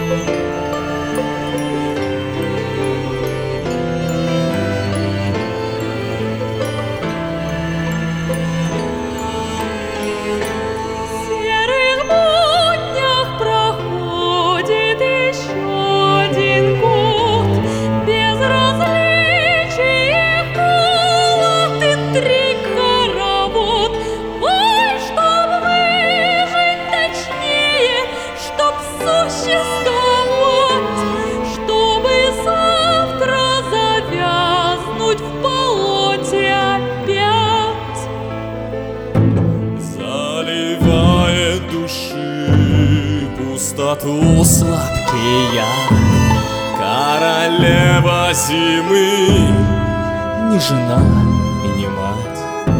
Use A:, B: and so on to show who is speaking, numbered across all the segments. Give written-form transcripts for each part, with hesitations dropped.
A: Пустоту сладкий яд, королева зимы, не жена и не мать.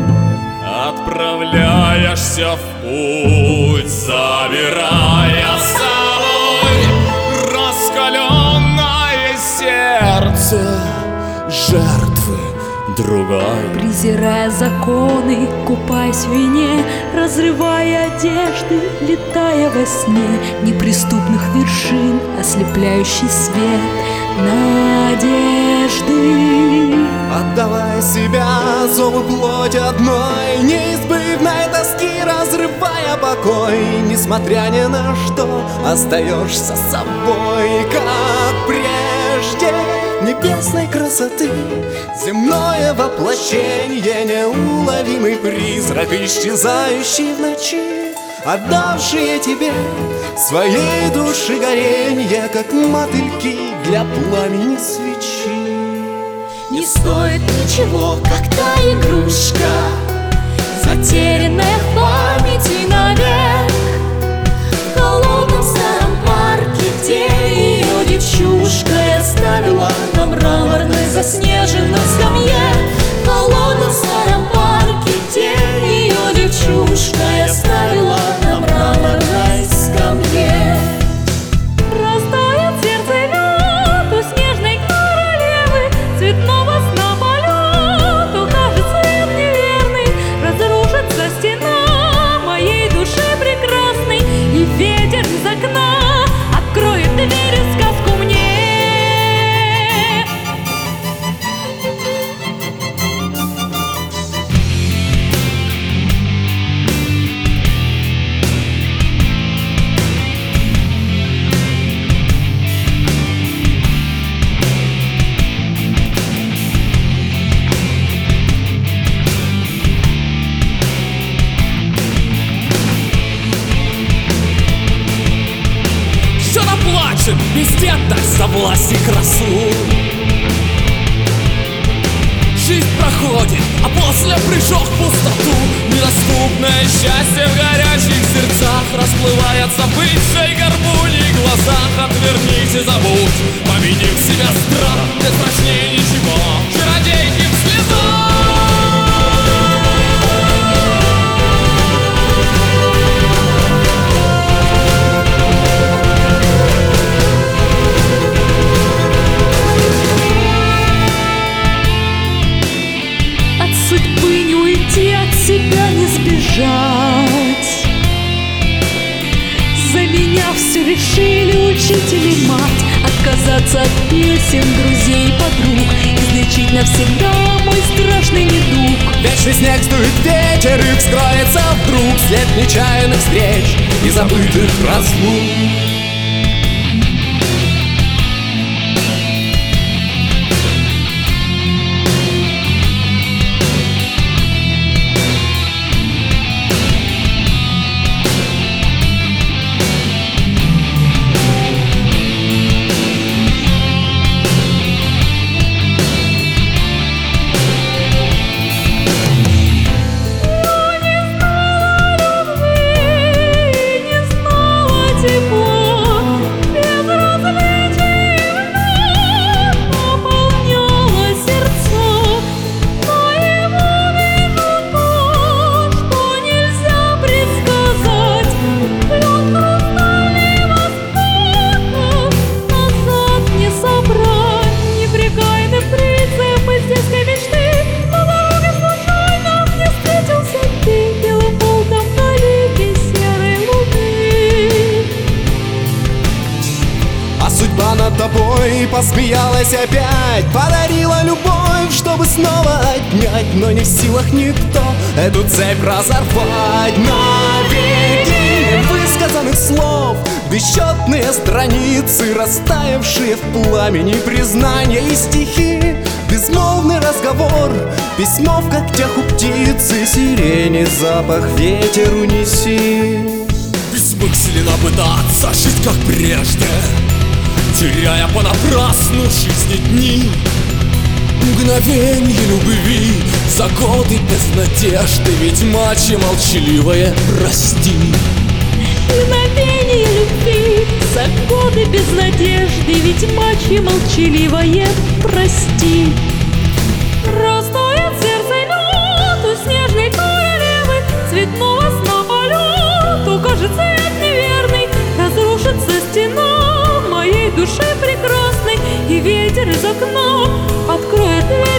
A: Отправляешься в путь, забирая с собой раскаленное сердце жертвы другой.
B: Презирая законы, купаясь в вине, разрывая одежды, летая во сне неприступных вершин, ослепляющий свет надежды.
C: Отдавая себя зову плоти одной, неизбывной тоски, разрывая покой, несмотря ни на что, остаешься собой, как прежде. Небесной красоты, земное воплощение, неуловимый призрак, исчезающий в ночи, отдавшие тебе своей души горенье, как мотыльки для пламени свечи.
B: Не стоит ничего, как та игрушка, затерянная в памяти навек, в холодном старом парке, где ее девчушка оставила на мраморной заснеженной скамье. В холодном старом парке, где ее девчушка оставила на мраморной скамье. Растает сердце лед у снежной королевы, цветного сна полету, кажется, им неверный. Разрушится стена моей души прекрасной, и ветер из окна откроет двери в сказку мне.
A: Бездетность за власть и красу. Жизнь проходит, а после прыжок в пустоту. Недоступное счастье в горячих сердцах расплывается в бывшей гармонии глазах. Отвернись и забудь, победив себя страх, нет страшнее ничего, чародейки в слезах.
B: Судьбы не уйти, от себя не сбежать. За меня все решили учитель и мать. Отказаться от песен, друзей и подруг, излечить навсегда мой страшный недуг.
C: Вечный снег сдует ветер, и вскроется вдруг след нечаянных встреч и забытых разлук.
B: Не знала тепло.
C: над тобой, посмеялась опять, подарила любовь, чтобы снова отнять. Но не в силах никто эту цепь разорвать. Навеки высказанных слов бесчетные страницы, растаявшие в пламени признания и стихи. Безмолвный разговор, письмо в когтях у птицы, сирени запах ветер унеси.
A: Бессмысленно пытаться жить как прежде, теряя понапрасну жизни дни. Мгновенье любви за годы без надежды, ведьма молчаливая, прости.
B: Мгновение любви за годы без надежды, ведь мачья молчаливая, прости. Растает сердце лед у снежной королевы, цветного сна полет укажет цвет неверный. Разрушится стена моей души прекрасной, и ветер из окна откроет дверь.